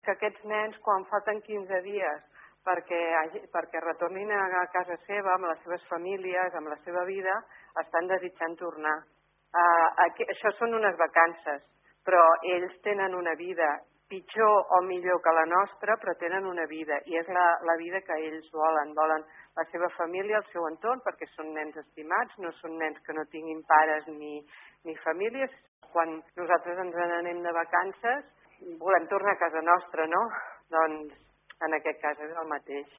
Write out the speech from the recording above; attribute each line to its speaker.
Speaker 1: que aquests nens, quan falten 15 dies perquè retornin a casa seva, amb les seves famílies, amb la seva vida, estan desitjant tornar. Això són unes vacances, però ells tenen una vida pitjor o millor que la nostra, però tenen una vida, i és la vida que ells volen. Volen la seva família, el seu entorn, perquè són nens estimats, no són nens que no tinguin pares ni famílies. Quan nosaltres ens n'anem de vacances, volem tornar a casa nostra, no? Doncs en aquest cas és el mateix.